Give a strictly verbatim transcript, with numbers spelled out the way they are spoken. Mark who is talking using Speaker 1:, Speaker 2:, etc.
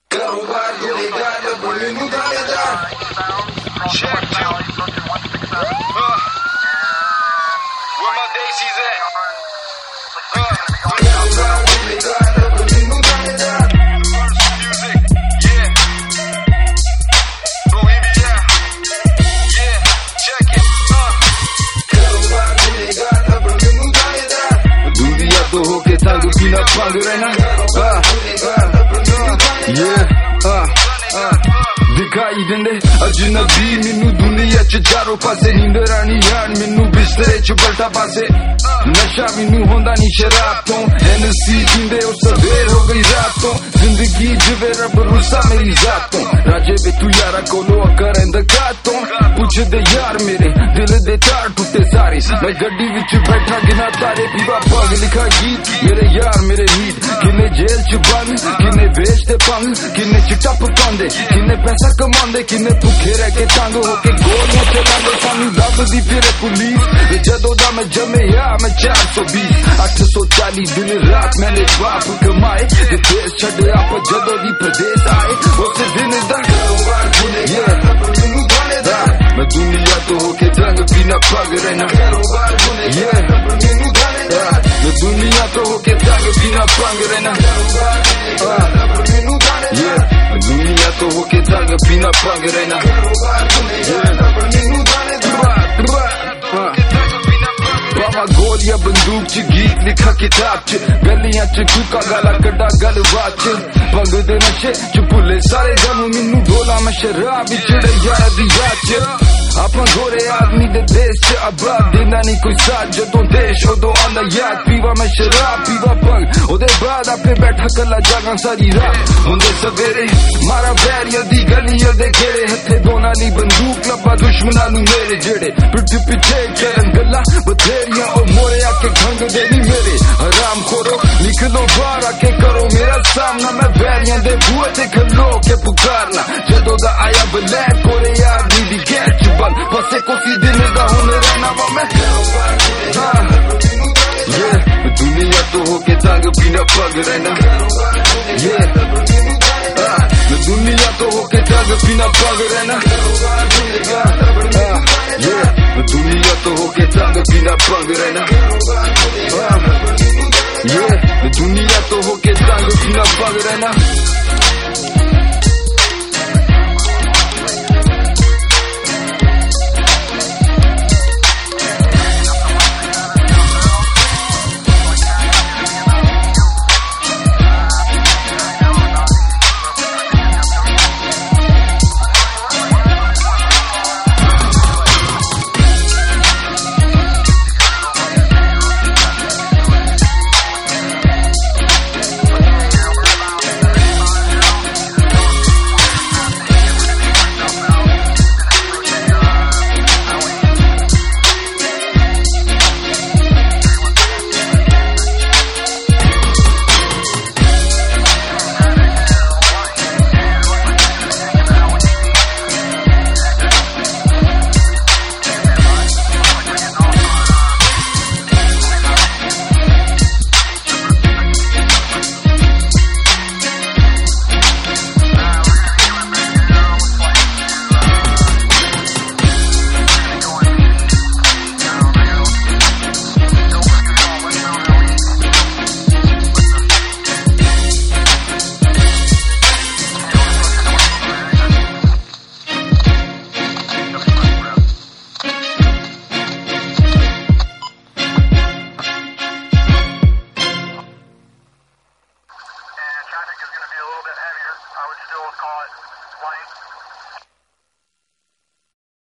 Speaker 1: Karobar gulegar da bulinu danedaar.
Speaker 2: Check two. Uh, where my daisies at? Uh,
Speaker 1: Karobar gulegar da bulinu danedaar.
Speaker 2: Music, yeah. Bohemia, yeah. Check it. Uh.
Speaker 1: Karobar gulegar da bulinu danedaar.
Speaker 3: दुनिया तो होके तंग बिना पंग रहना दिखाई दिंदे अजनबी मैनू दुनिया च चारों पासे नींदर आनी यार मैनू बिस्तरे च पलटा पासे नशा मैनू होंदा नी शराब तो एनसी पींदे उस सवेर हो गई रात तो जिंदगी जिवे रब रुसा मेरी जात तो राजे बे तू यारा कोलो अकर इंदकात तो पुछदे यार मेरे दिल दे तार टूटे सारे मैं गड्डी विच बैठा गिना तारे पीवा पग लिखा गीत मेरे यार मेरे हीत किन्ने जेल च बंद किन्ने बेचते पंग किन्ने चिट्टा पकांदे किन्ने पैसा कमांदे किन्ने भुखे रह के तंग होके गोलियां चलांदे सानू लभदी फिरे पुलिस जदों दा मैं जमे या मैं चार सौ बीस अठ सौ चालीस दिन रात मैंने बाप कमाए ते देश छड़ आप जदों दी प्रदेश आए उस दिन दा
Speaker 1: Karobar gulegar da bulinu danedaar.
Speaker 3: मैं दुनिया तो होके तंग बिना पग रहना
Speaker 1: Karobar gulegar da bulinu danedaar.
Speaker 3: मैं दुनिया तो होके तंग बिना पंग रहना
Speaker 1: Karobar gulegar da bulinu danedaar.
Speaker 3: मैं दुनिया तो होके तंग बिना पंग रहना
Speaker 1: Karobar gulegar da bulinu danedaar.
Speaker 3: बाबा गोलियां बंदूक च गीत लिखा किताब च गलियां च कुका गाला कड्डा गलबात च भंग दे नशे च भुले सारे गम मैनू डोला मैं शराब चिड़े यार दी याद च आपा गोरे आदमी दे देश च आबाद देना नहीं कोई साथ जदों देश उदों आंदा याद पीवा मैं शराब पीवा भंग ओदे बाद आपे बैठा कला जागा सारी रात हुंदे सवेरे मारा बैरिया दी गलियां दे घेरे हथे दोना ली बंदूक लब्बा दुश्मना नू मेरे जेड़े पिठ पिछे करन गल्ला बथेरियां ओ मोरे आके खंग दे नी मेरे हराम खोरो निकलो बाहर आके करो मेरा सामना मैं बैरियां दे बूहे ते खलो के पुकारना जदों दा आया ब्लैक कोरे यार दी दी गैच बल बसे कोसी दिन दा हुन रहना वा मैं ये दुनिया तो होके तंग बिना पग रहना ये दुनिया तो होके तंग बिना पग रहना ये दुनिया तो होके तंग बिना पग रहना ये दुनिया तो होके तंग बिना पग रहना
Speaker 2: traffic is going to be a little bit heavier. I would still call it light.